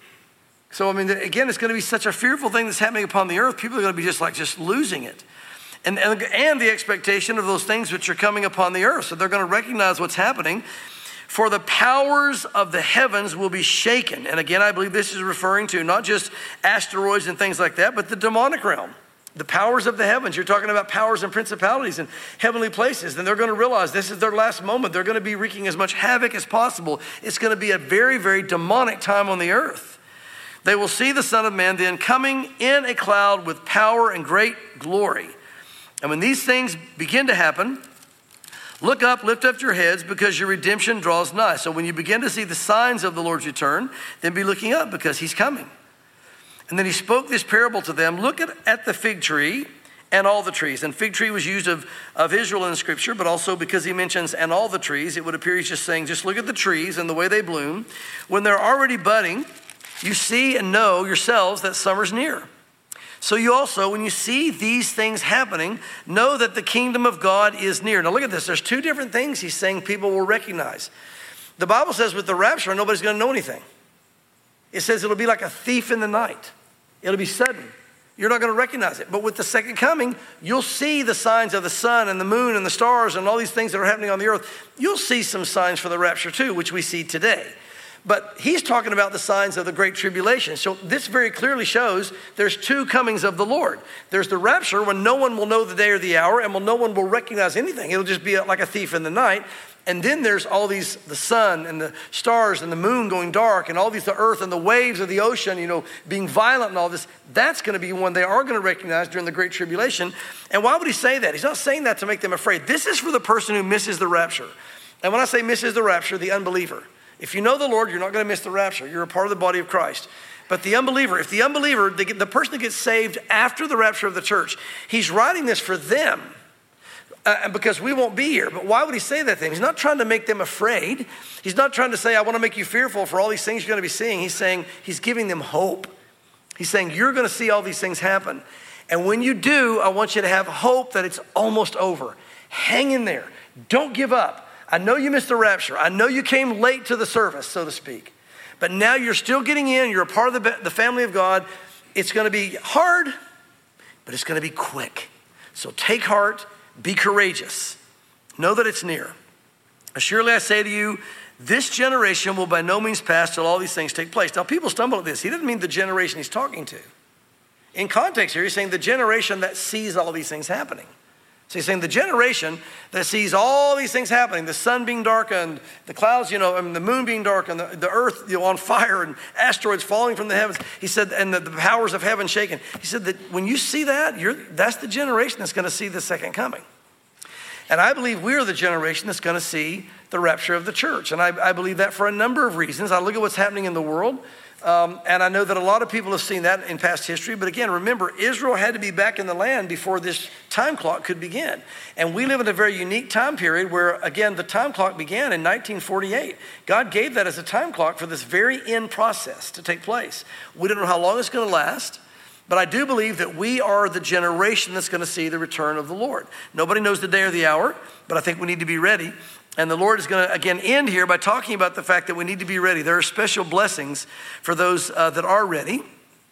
S1: So, I mean, again, it's going to be such a fearful thing that's happening upon the earth. People are going to be just like, just losing it. And, and, and the expectation of those things which are coming upon the earth. So they're going to recognize what's happening. For the powers of the heavens will be shaken. And again, I believe this is referring to not just asteroids and things like that, but the demonic realm. The powers of the heavens. You're talking about powers and principalities in heavenly places. And they're going to realize this is their last moment. They're going to be wreaking as much havoc as possible. It's going to be a very, very demonic time on the earth. They will see the Son of Man then coming in a cloud with power and great glory. And when these things begin to happen, look up, lift up your heads, because your redemption draws nigh. So when you begin to see the signs of the Lord's return, then be looking up, because he's coming. And then he spoke this parable to them. Look at, at the fig tree and all the trees. And fig tree was used of, of Israel in Scripture, but also because he mentions and all the trees, it would appear he's just saying, just look at the trees and the way they bloom. When they're already budding, you see and know yourselves that summer's near. So you also, when you see these things happening, know that the kingdom of God is near. Now look at this. There's two different things he's saying people will recognize. The Bible says with the rapture, nobody's going to know anything. It says it'll be like a thief in the night. It'll be sudden. You're not going to recognize it. But with the second coming, you'll see the signs of the sun and the moon and the stars and all these things that are happening on the earth. You'll see some signs for the rapture too, which we see today. But he's talking about the signs of the Great Tribulation. So this very clearly shows there's two comings of the Lord. There's the rapture when no one will know the day or the hour and when no one will recognize anything. It'll just be like a thief in the night. And then there's all these, the sun and the stars and the moon going dark and all these, the earth and the waves of the ocean, you know, being violent and all this. That's going to be one they are going to recognize during the Great Tribulation. And why would he say that? He's not saying that to make them afraid. This is for the person who misses the rapture. And when I say misses the rapture, the unbeliever. If you know the Lord, you're not going to miss the rapture. You're a part of the body of Christ. But the unbeliever, if the unbeliever, the, the person that gets saved after the rapture of the church, he's writing this for them uh, because we won't be here. But why would he say that thing? He's not trying to make them afraid. He's not trying to say, I want to make you fearful for all these things you're going to be seeing. He's saying, he's giving them hope. He's saying, you're going to see all these things happen. And when you do, I want you to have hope that it's almost over. Hang in there. Don't give up. I know you missed the rapture. I know you came late to the service, so to speak. But now you're still getting in. You're a part of the, the family of God. It's going to be hard, but it's going to be quick. So take heart. Be courageous. Know that it's near. Surely I say to you, this generation will by no means pass till all these things take place. Now, people stumble at this. He didn't mean the generation he's talking to. In context here, he's saying the generation that sees all these things happening. So he's saying the generation that sees all these things happening, the sun being darkened, the clouds, you know, and the moon being darkened, the, the earth, you know, on fire, and asteroids falling from the heavens. He said, and the, the powers of heaven shaken. He said that when you see that, you're, that's the generation that's going to see the second coming. And I believe we're the generation that's going to see the rapture of the church. And I, I believe that for a number of reasons. I look at what's happening in the world. Um, and I know that a lot of people have seen that in past history. But again, remember, Israel had to be back in the land before this time clock could begin. And we live in a very unique time period where, again, the time clock began in nineteen forty-eight. God gave that as a time clock for this very end process to take place. We don't know how long it's going to last. But I do believe that we are the generation that's going to see the return of the Lord. Nobody knows the day or the hour, but I think we need to be ready. And the Lord is going to, again, end here by talking about the fact that we need to be ready. There are special blessings for those uh, that are ready.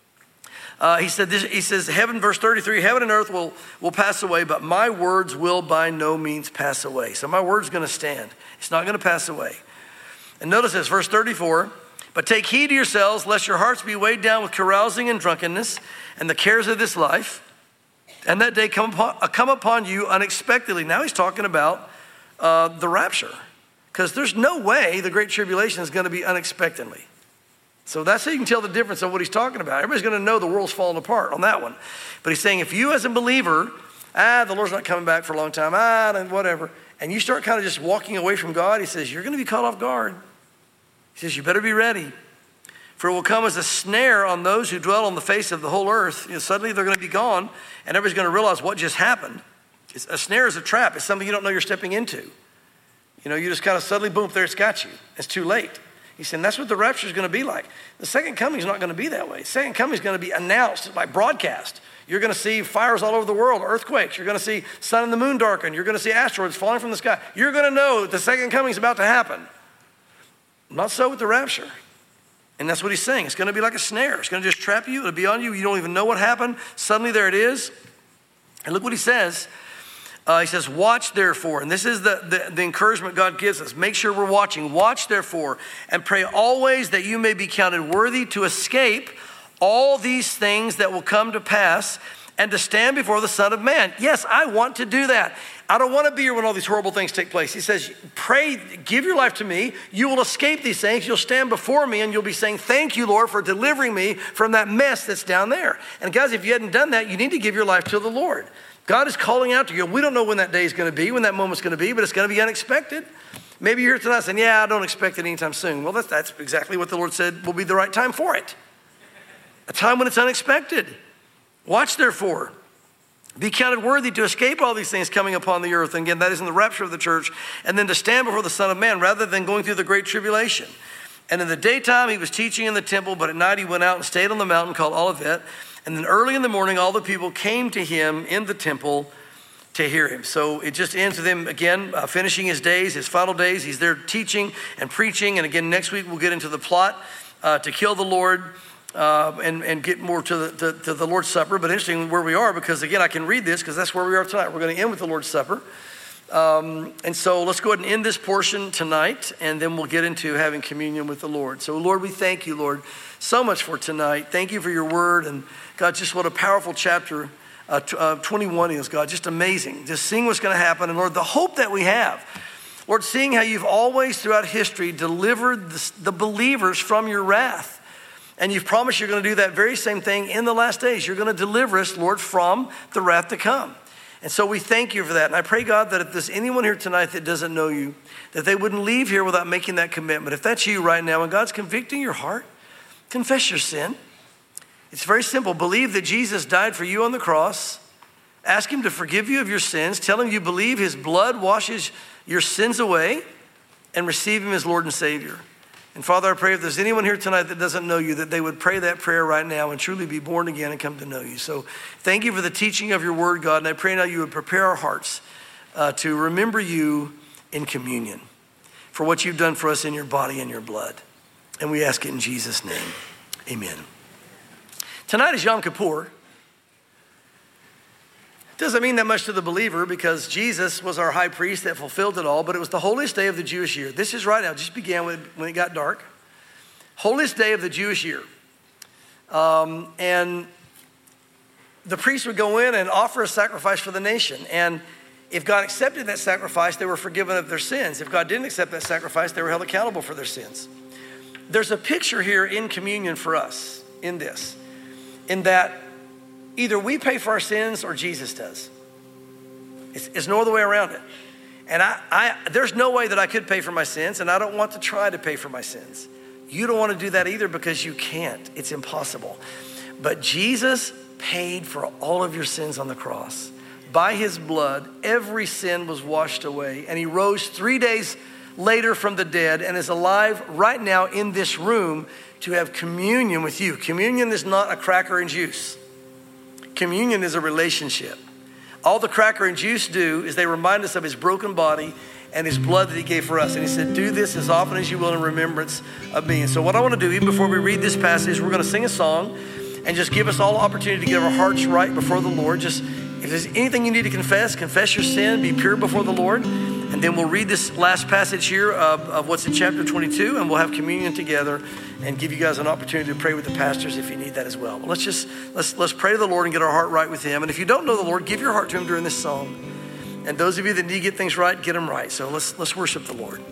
S1: Uh, he said, this, he says, heaven, verse thirty-three, heaven and earth will, will pass away, but my words will by no means pass away. So my word's going to stand. It's not going to pass away. And notice this, verse thirty-four, but take heed to yourselves, lest your hearts be weighed down with carousing and drunkenness and the cares of this life, and that day come upon, uh, come upon you unexpectedly. Now he's talking about Uh, the rapture, because there's no way the Great Tribulation is going to be unexpectedly. So that's how you can tell the difference of what he's talking about. Everybody's going to know the world's falling apart on that one. But he's saying if you as a believer, ah, the Lord's not coming back for a long time, ah, and whatever, and you start kind of just walking away from God, he says, you're going to be caught off guard. He says, you better be ready. For it will come as a snare on those who dwell on the face of the whole earth. You know, suddenly they're going to be gone, and everybody's going to realize what just happened. It's, a snare is a trap. It's something you don't know you're stepping into. You know, you just kind of suddenly, boom, there it's got you. It's too late. He's saying that's what the rapture is going to be like. The second coming is not going to be that way. The second coming is going to be announced by broadcast. You're going to see fires all over the world, earthquakes. You're going to see sun and the moon darken. You're going to see asteroids falling from the sky. You're going to know the second coming is about to happen. Not so with the rapture. And that's what he's saying. It's going to be like a snare. It's going to just trap you. It'll be on you. You don't even know what happened. Suddenly there it is. And look what he says. Uh, he says, watch therefore. And this is the, the, the encouragement God gives us. Make sure we're watching. Watch therefore and pray always that you may be counted worthy to escape all these things that will come to pass and to stand before the Son of Man. Yes, I want to do that. I don't want to be here when all these horrible things take place. He says, pray, give your life to me. You will escape these things. You'll stand before me and you'll be saying, thank you, Lord, for delivering me from that mess that's down there. And guys, if you hadn't done that, you need to give your life to the Lord. God is calling out to you. We don't know when that day is going to be, when that moment's going to be, but it's going to be unexpected. Maybe you're here tonight saying, yeah, I don't expect it anytime soon. Well, that's, that's exactly what the Lord said will be the right time for it. A time when it's unexpected. Watch therefore. Be counted worthy to escape all these things coming upon the earth. And again, that is in the rapture of the church. And then to stand before the Son of Man rather than going through the great tribulation. And in the daytime, he was teaching in the temple, but at night he went out and stayed on the mountain called Olivet. And then early in the morning, all the people came to him in the temple to hear him. So it just ends with him, again, uh, finishing his days, his final days. He's there teaching and preaching. And again, next week, we'll get into the plot uh, to kill the Lord uh, and, and get more to the, to, to the Lord's Supper. But interesting where we are, because again, I can read this because that's where we are tonight. We're going to end with the Lord's Supper. Um, and so let's go ahead and end this portion tonight, and then we'll get into having communion with the Lord. So Lord, we thank you, Lord, so much for tonight. Thank you for your word. And God, just what a powerful chapter uh, t- uh, twenty-one is, God. Just amazing. Just seeing what's going to happen. And Lord, the hope that we have, Lord, seeing how you've always throughout history delivered the, the believers from your wrath. And you've promised you're going to do that very same thing in the last days. You're going to deliver us, Lord, from the wrath to come. And so we thank you for that. And I pray, God, that if there's anyone here tonight that doesn't know you, that they wouldn't leave here without making that commitment. If that's you right now and God's convicting your heart, confess your sin. It's very simple. Believe that Jesus died for you on the cross. Ask him to forgive you of your sins. Tell him you believe his blood washes your sins away, and receive him as Lord and Savior. And Father, I pray if there's anyone here tonight that doesn't know you, that they would pray that prayer right now and truly be born again and come to know you. So thank you for the teaching of your word, God. And I pray now you would prepare our hearts uh, to remember you in communion for what you've done for us in your body and your blood. And we ask it in Jesus' name. Amen. Tonight is Yom Kippur. Doesn't mean that much to the believer because Jesus was our high priest that fulfilled it all, but it was the holiest day of the Jewish year. This is right now, it just began when, when it got dark. Holiest day of the Jewish year. Um, and the priest would go in and offer a sacrifice for the nation. And if God accepted that sacrifice, they were forgiven of their sins. If God didn't accept that sacrifice, they were held accountable for their sins. There's a picture here in communion for us in this, in that either we pay for our sins or Jesus does. It's, it's no other way around it. And I, I, there's no way that I could pay for my sins, and I don't want to try to pay for my sins. You don't want to do that either because you can't. It's impossible. But Jesus paid for all of your sins on the cross. By his blood, every sin was washed away, and he rose three days later from the dead and is alive right now in this room to have communion with you. Communion is not a cracker and juice. Communion is a relationship. All the cracker and juice do is they remind us of his broken body and his blood that he gave for us. And he said, do this as often as you will in remembrance of me. And so what I want to do, even before we read this passage, we're going to sing a song and just give us all opportunity to get our hearts right before the Lord. Just if there's anything you need to confess, confess your sin, be pure before the Lord. And then we'll read this last passage here of, of what's in chapter twenty-two, and we'll have communion together and give you guys an opportunity to pray with the pastors if you need that as well. But let's just, let's, let's pray to the Lord and get our heart right with him. And if you don't know the Lord, give your heart to him during this song. And those of you that need to get things right, get them right. So let's, let's worship the Lord.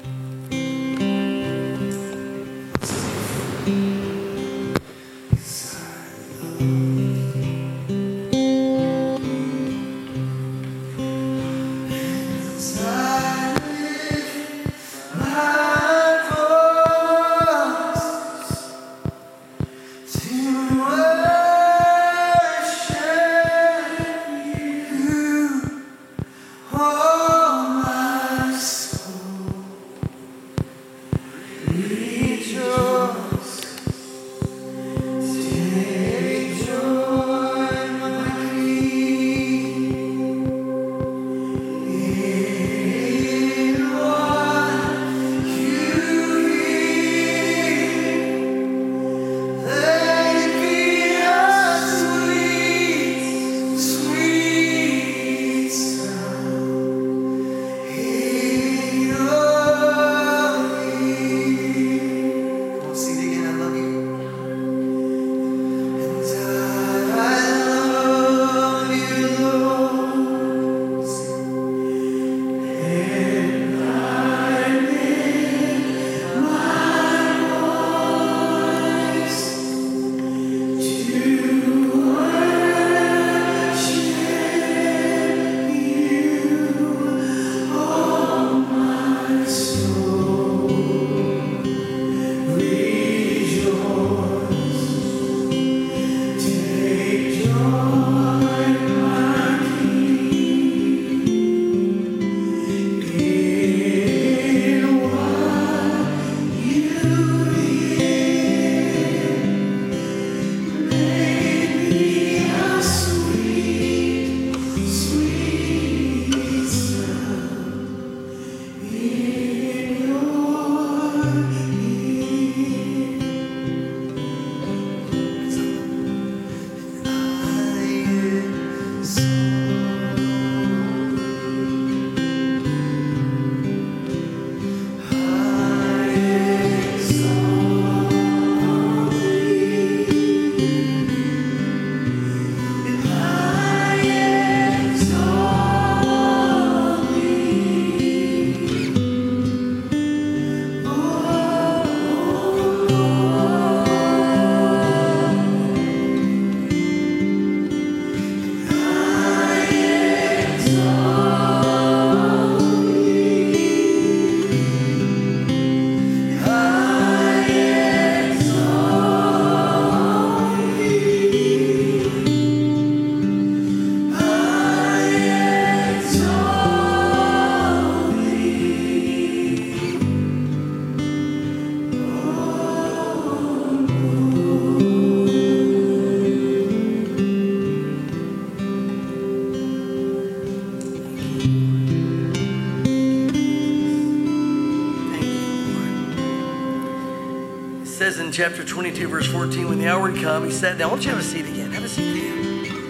S1: says in chapter twenty-two, verse fourteen, when the hour had come, he sat down. Why don't you have a seat again? Have a seat again.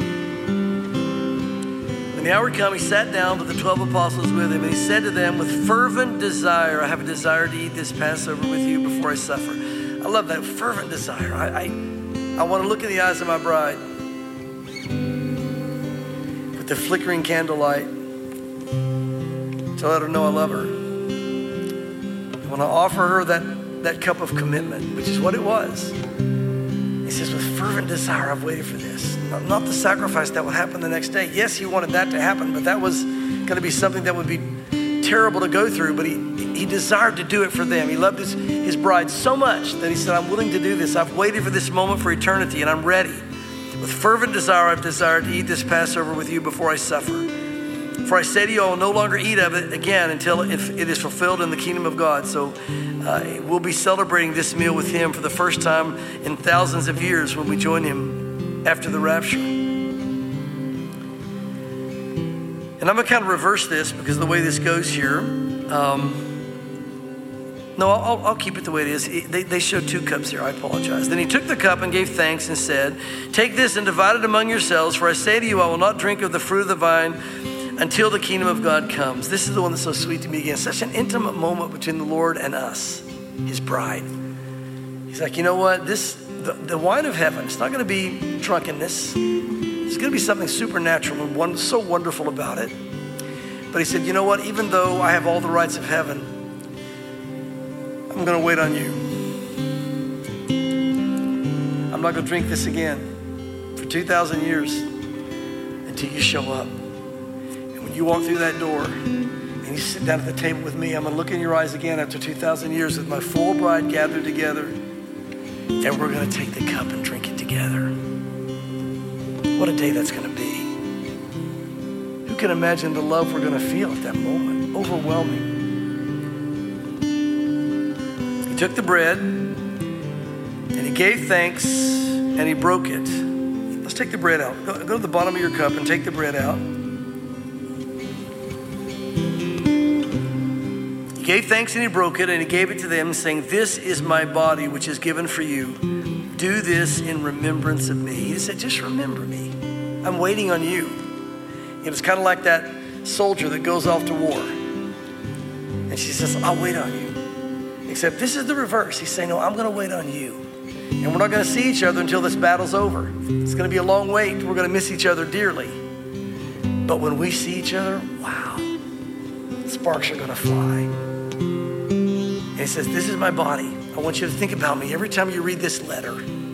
S1: When the hour had come, he sat down with the twelve apostles with him, and he said to them, with fervent desire, I have a desire to eat this Passover with you before I suffer. I love that, fervent desire. I, I, I want to look in the eyes of my bride with the flickering candlelight to let her know I love her. I want to offer her that, that cup of commitment, which is what it was. He says, with fervent desire, I've waited for this. Not, not the sacrifice that would happen the next day. Yes, he wanted that to happen, but that was going to be something that would be terrible to go through. But he, he desired to do it for them. He loved his, his bride so much that he said, I'm willing to do this. I've waited for this moment for eternity, and I'm ready. With fervent desire, I've desired to eat this Passover with you before I suffer. For I say to you, I will no longer eat of it again until it is fulfilled in the kingdom of God. So uh, we'll be celebrating this meal with him for the first time in thousands of years when we join him after the rapture. And I'm going to kind of reverse this because of the way this goes here. Um, no, I'll, I'll keep it the way it is. They, they show two cups here. I apologize. Then he took the cup and gave thanks and said, take this and divide it among yourselves. For I say to you, I will not drink of the fruit of the vine until the kingdom of God comes. This is the one that's so sweet to me again. Such an intimate moment between the Lord and us, his bride. He's like, you know what? This, the, the wine of heaven, it's not going to be drunkenness. It's going to be something supernatural and one, so wonderful about it. But he said, you know what? Even though I have all the rights of heaven, I'm going to wait on you. I'm not going to drink this again for two thousand years until you show up. You walk through that door and you sit down at the table with me. I'm going to look in your eyes again after two thousand years with my full bride gathered together. And we're going to take the cup and drink it together. What a day that's going to be. Who can imagine the love we're going to feel at that moment? Overwhelming. He took the bread and he gave thanks and he broke it. Let's take the bread out. Go, go to the bottom of your cup and take the bread out. He gave thanks and he broke it and he gave it to them saying, this is my body which is given for you. Do this in remembrance of me. He said, just remember me. I'm waiting on you. It was kind of like that soldier that goes off to war. And she says, I'll wait on you. Except this is the reverse. He's saying, no, I'm going to wait on you. And we're not going to see each other until this battle's over. It's going to be a long wait. We're going to miss each other dearly. But when we see each other, wow, sparks are going to fly. And he says, this is my body. I want you to think about me every time you read this letter.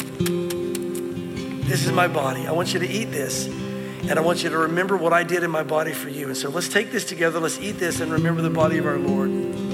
S1: This is my body. I want you to eat this. And I want you to remember what I did in my body for you. And so let's take this together. Let's eat this and remember the body of our Lord.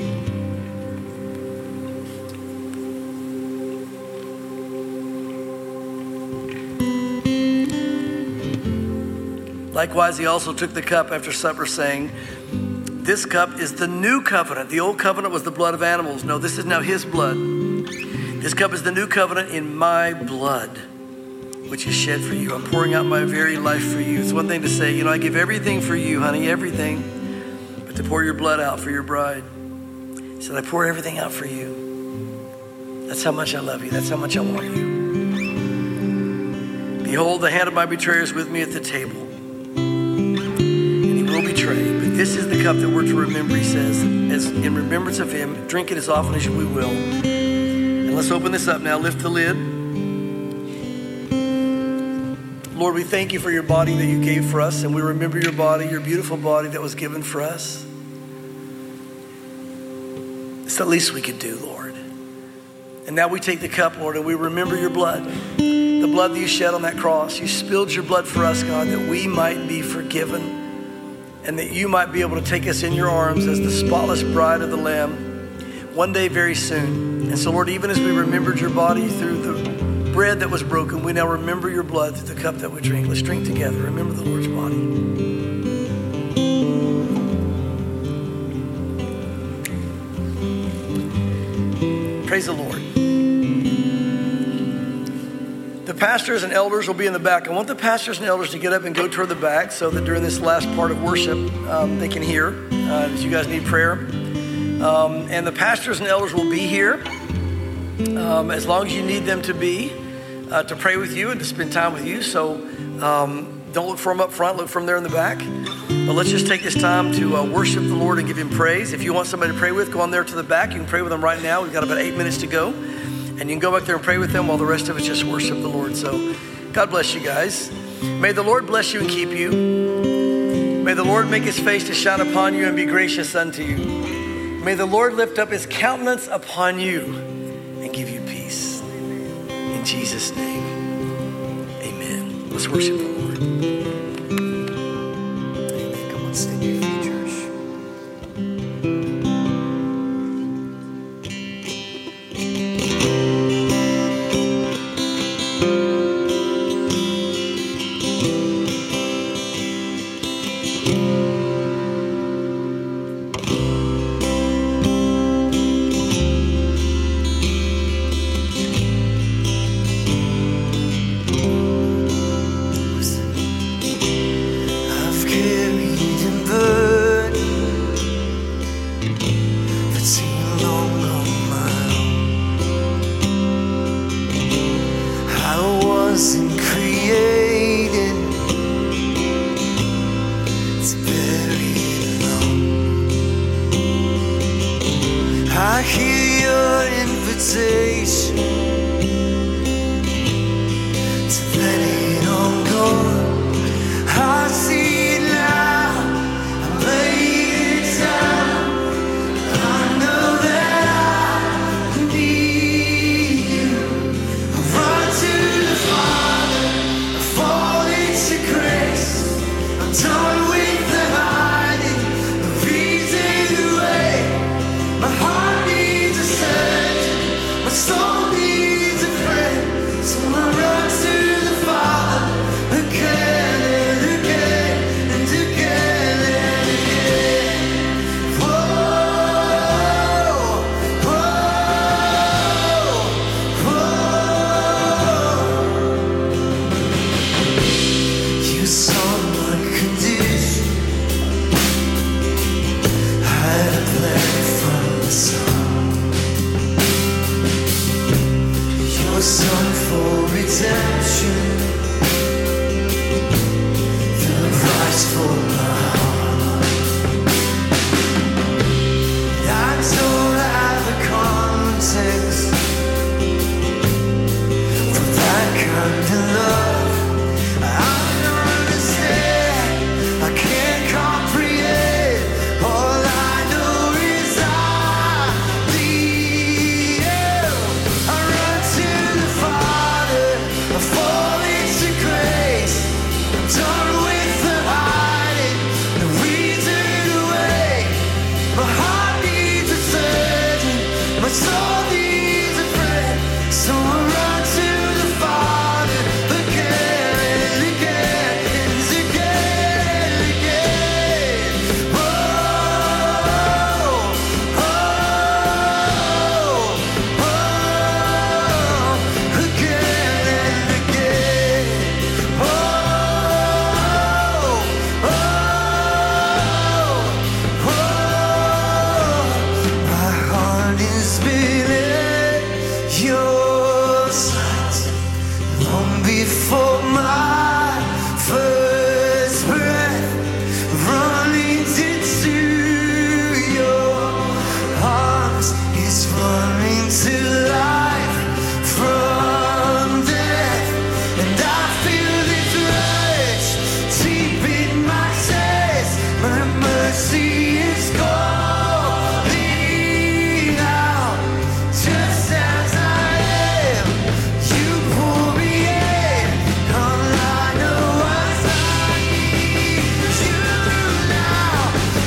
S1: Likewise, he also took the cup after supper, saying, this cup is the new covenant. The old covenant was the blood of animals. No, this is now his blood. This cup is the new covenant in my blood, which is shed for you. I'm pouring out my very life for you. It's one thing to say, you know, I give everything for you, honey, everything. But to pour your blood out for your bride. He said, I pour everything out for you. That's how much I love you. That's how much I want you. Behold, the hand of my betrayer is with me at the table. Betray. But this is the cup that we're to remember, he says, as in remembrance of him. Drink it as often as we will. And let's open this up now. Lift the lid. Lord, we thank you for your body that you gave for us, and we remember your body, your beautiful body that was given for us. It's the least we could do, Lord. And now we take the cup, Lord, and we remember your blood, the blood that you shed on that cross. You spilled your blood for us, God, that we might be forgiven, and that you might be able to take us in your arms as the spotless bride of the Lamb one day very soon. And so, Lord, even as we remembered your body through the bread that was broken, we now remember your blood through the cup that we drink. Let's drink together. Remember the Lord's body. Praise the Lord. The pastors and elders will be in the back. I want the pastors and elders to get up and go toward the back so that during this last part of worship, um, they can hear uh, as you guys need prayer. Um, and the pastors and elders will be here. um, as long as you need them to be, uh, to pray with you and to spend time with you. So um, don't look for them up front, look for them there in the back. But let's just take this time to uh, worship the Lord and give him praise. If you want somebody to pray with, go on there to the back. You can pray with them right now. We've got about eight minutes to go. And you can go back there and pray with them while the rest of us just worship the Lord. So God bless you guys. May the Lord bless you and keep you. May the Lord make his face to shine upon you and be gracious unto you. May the Lord lift up his countenance upon you and give you peace. In Jesus' name, amen. Let's worship the Lord. Amen. Come on, stand your feet, church.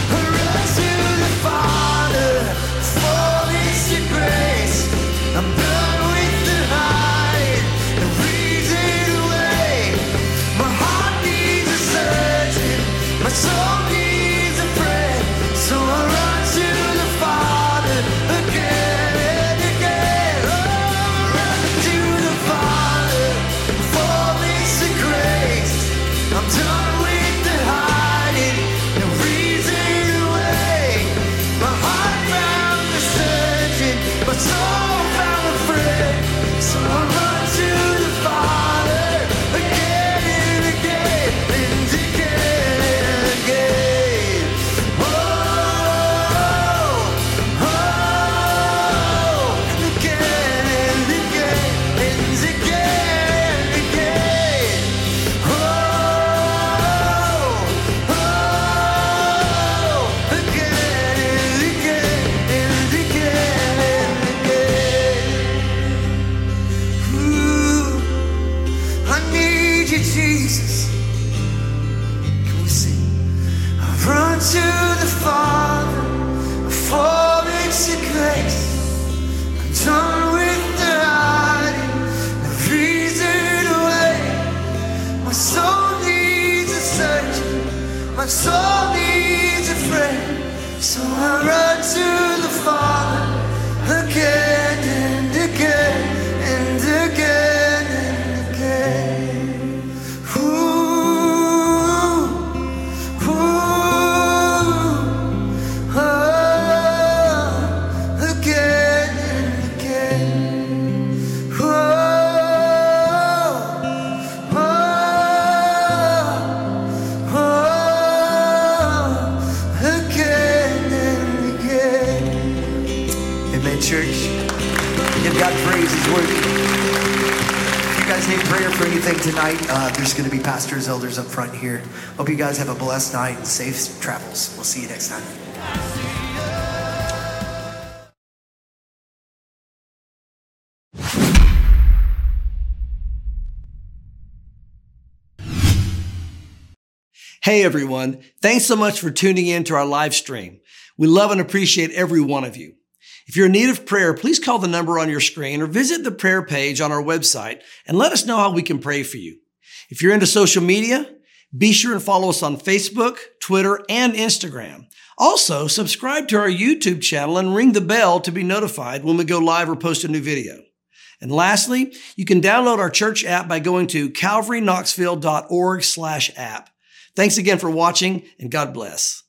S1: I'm
S2: church. Give God praise. He's worthy. If you guys need prayer for anything tonight, uh, there's going to be pastors, elders up front here. Hope you guys have a blessed night and safe travels. We'll see you next time.
S1: Hey everyone, thanks so much for tuning in to our live stream. We love and appreciate every one of you. If you're in need of prayer, please call the number on your screen or visit the prayer page on our website and let us know how we can pray for you. If you're into social media, be sure and follow us on Facebook, Twitter, and Instagram. Also, subscribe to our YouTube channel and ring the bell to be notified when we go live or post a new video. And lastly, you can download our church app by going to calvaryknoxville dot org slash app. Thanks again for watching, and God bless.